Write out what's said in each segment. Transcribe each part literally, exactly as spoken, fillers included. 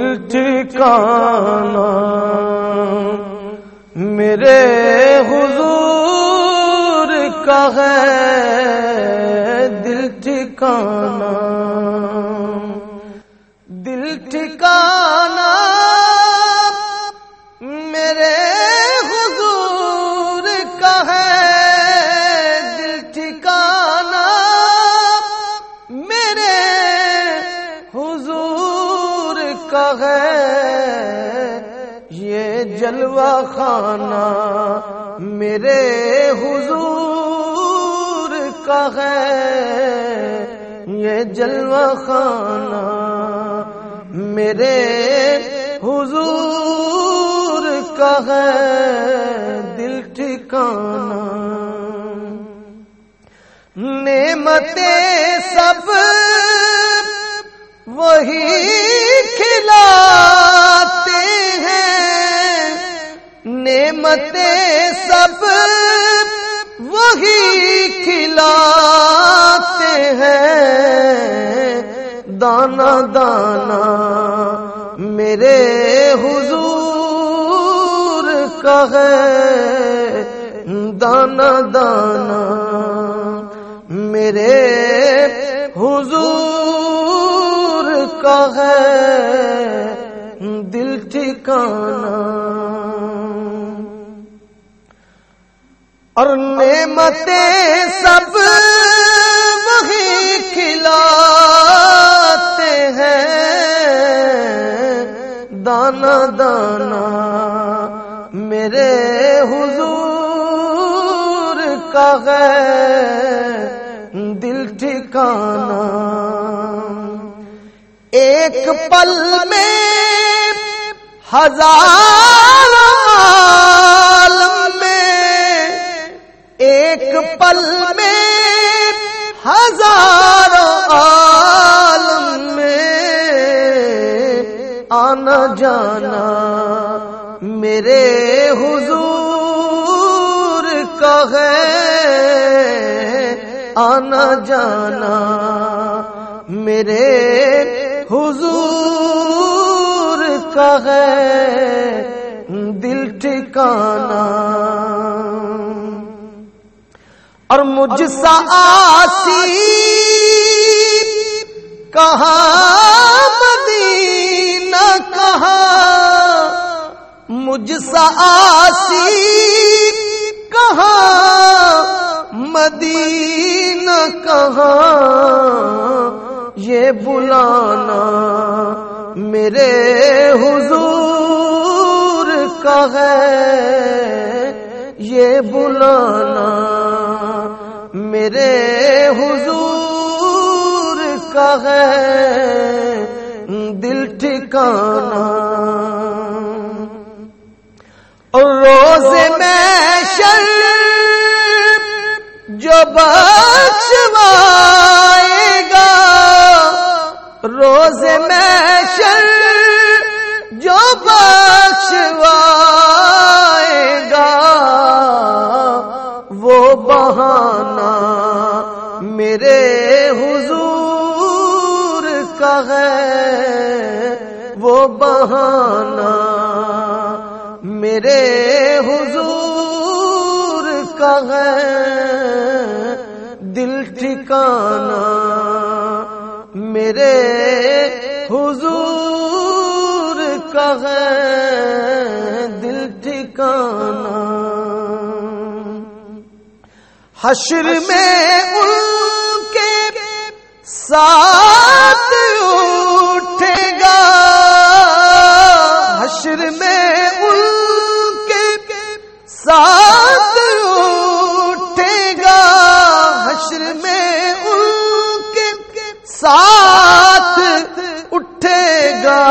دل ٹھکانا میرے حضور کا ہے دل ٹھکانا، دل ٹھکانا میرے حضور کا ہے دل ٹھکانا میرے حضور کا ہے، یہ جلوہ خانہ میرے حضور کا ہے، یہ جلوہ خانہ میرے حضور کا ہے دل ٹھکانا، نعمتیں سب وہی کھلاتے ہیں، نعمتیں سب وہی کھلاتے ہیں، دانا دانا میرے حضور کا ہے، دانا دانا میرے حضور کا ہے دل ٹھکانا، اور نعمتیں سب وہی کھلاتے ہیں، دانا دانا میرے حضور کا ہے دل ٹھکانا، ایک پل میں ہزار عالم میں، ایک پل میں ہزار عالم میں، آنا جانا میرے حضور کا ہے، آنا جانا میرے حضور کا ہے دل ٹھکانا، اور مجھ سا آسی کہاں مدینہ کہاں، مجھ سا آسی کہاں مدینہ کہاں، یہ بلانا میرے حضور کا ہے، یہ بلانا میرے حضور کا ہے دل ٹھکانا، اور روز محشر جو بخشوائے گا، روز محشر جو بخشوائے گا، وہ بہانہ میرے حضور کا ہے، وہ بہانہ میرے حضور کا ہے دل ٹھکانا میرے حضور کا ہے دل ٹھکانا، حشر میں ان کے ساتھ اٹھے گا، حشر میں ان کے ساتھ اٹھے گا، حشر میں ان کے ساتھ اٹھے گا،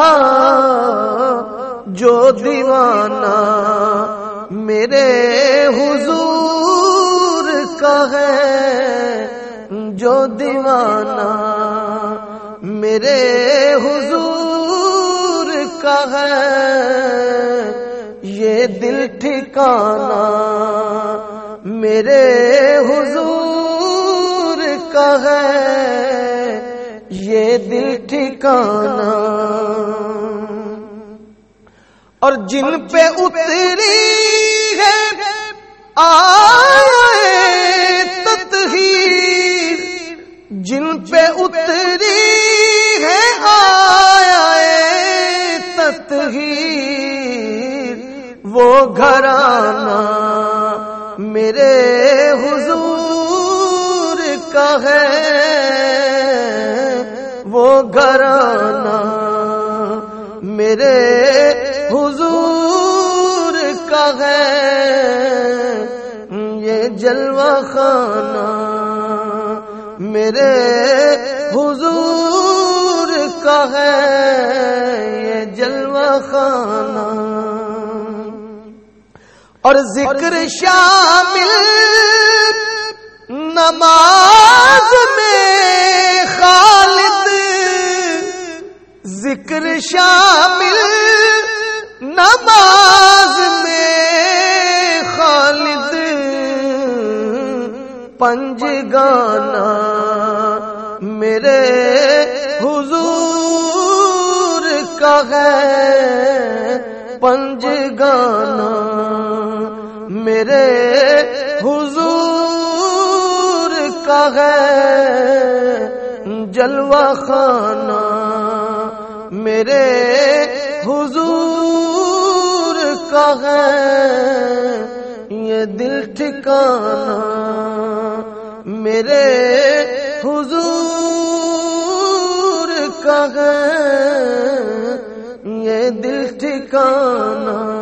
جو دیوانہ میرے حضور کا ہے، جو دیوانہ میرے حضور کا ہے، یہ دل ٹھکانا میرے حضور کا ہے، یہ دل ٹھکانا اور جن پہ اتری ہے آیت تطہیر، جن پہ اتری ہے آیت تطہیر، وہ گھرانہ میرے حضور کا ہے، وہ گھرانہ میرے حضور کا ہے، یہ جلوہ خانہ میرے حضور کا ہے، یہ جلوہ خانہ۔ اور ذکر شامل نماز میں خالد، ذکر شامل نماز میں خالد، پنج گانا میرے حضور کا ہے، پنج گانا میرے حضور کا ہے، جلوہ خانہ میرے حضور کا ہے، یہ دل ٹھکانہ میرے حضور کا ہے، یہ دل ٹھکانہ